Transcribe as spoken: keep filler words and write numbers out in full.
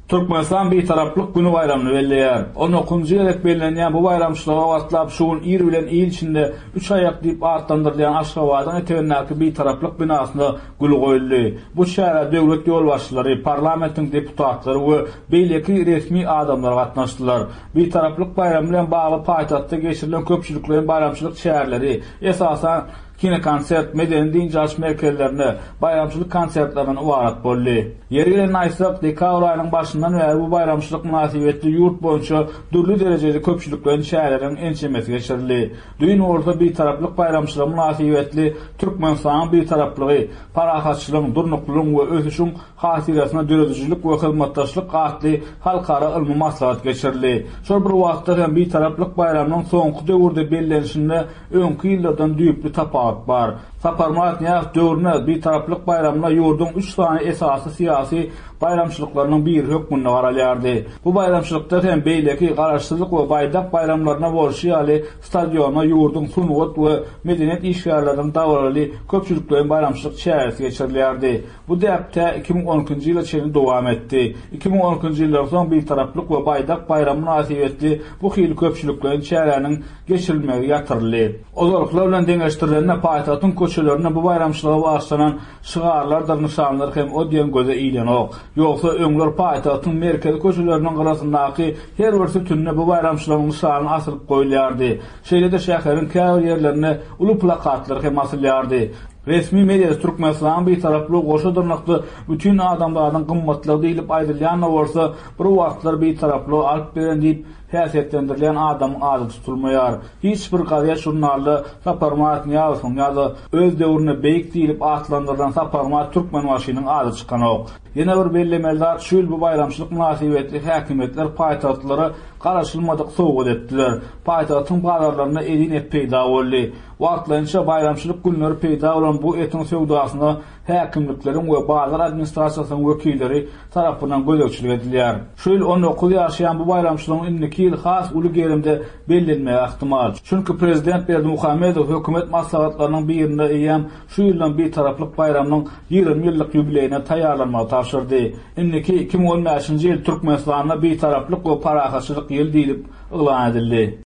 Türkmenistan bir taraplyk günü bayramını belleýär. on dokuzunçy ýyllyk bellenýän bu bayramçylyga wagtlap şuun ir bilen ýyl içinde üç aýak diýip artlandyrylýan Aşgabatyň etewindäki bir taraplyk binasyna gül goýuldy. Bu şäherde döwlet ýol başçylary, parlamentiň deputatlary we beýleki resmi adamlar gatnaşdylar. Bir taraplyk bayram bilen bagly paýtagatda geçirilen köpçüliklerin bayramçylyk şäherleri esasan kine konsert, medeni dinjaş merkezlerine bayramçylyk konsertlerinden ibarat boldy. Ýerine aýsak dekabr aýynyň başyndan bäri bu bayramçylyk münasibetli ýurt boýunça dürli derejede köpçüliklerin şäherleriniň ençemesi geçirildi. Düýün orta bir taraplyk bayramçylyk münasibetli Türkmenistanyň bir taraplygy, parahatçylygyň, durnuklygyň we ösüşiň hasirasyna döredicilik we hyzmatdaşlyk gatly halkara ilmi maslahat geçirildi. Şol bir wagtda hem bir taraplyk bayramynyň soňky döwürde bellenişinde öňkü ýyllardan düýpli tapa bar. Saparmat ýa döwrüne bir taraplyk bayramyna ýurdun üç sany esasy syýasy bayramçylyklarynyň bir hökmüne garalýardy. Bu bayramçylykda hem beýleki garaşsyzlyk we baýdak bayramlaryna bolşy ýaly stadiona ýurdun sunwat we medeniýet işgärlerinden dawraly köpçüliklerin bayramçylyk şähersi geçirilýärdi. Bu däpde iki bin on ikinji ýyla çenli dowam etdi. iki bin on ikinji ýyldan soň bir taraplyk we baýdak bayram münasibetli bu hyl köpçüliklerin şäherleriniň geçirilmegi ýatyrly. Ozalyklar bilen deňeşdirilen paýtatyň köçelerine bu bayramçylyga başlanan şygarlar, nişanlar hem o diýen göze iýlenok. Ýogsa öňler paýtatyň merkezi köçeleriniň garasyndaky her bir tünne bu bayramçylygyň nişanyny asylyp goýulýardy. Şeýle de şäheriň käbir ýerlerine uly plakatlar hem asylýardy. Resmi media Türkmenistan bir taraply goşa dyrnakly bütün adamlaryň gymmatlygy diýilip aýdylýan bolsa, bir wagtlar bir taraply alyp beren diýip häsiýetlendirilýän adam ady tutulmaýar. Hiç bir gaýa jurnaly Saparmat ýazyň ýa-da öz döwrüne beýik diýilip atlandyrylan Saparmat Türkmen waşynyň ady çykanok. Ýene bir bellemeler şuýl bu bayramçylyk münasibetli häkimetler paýtatlary garaşylmadyk sowgat etdiler. Paýtatyň bazarlaryna edin et peýda boldy. Wagtlança bayramçylyk günleri peýda bolan bu etin sowdasyna häkimlikleriň we bazar administrasiýasynyň wekilleri tarapyndan gözegçilik edilýär. Şuýl on dokuz ýaşaýan bu bayramçylygyň indiki ýyl has uly gerimde bellenmegi ihtimal. Çünki prezident Berdimuhamedow hökümet maslahatlarynyň birinde eýem şu ýyldan bir taraplyk bayramynyň ýygrimi ýyllyk ýubileyine taýýarlanmagy tapşyrdy. Indiki iki bin on beşinji ýyl Türkmenistanyna bir taraplyk we parahatçylyk ýyl diýilip elan edildi.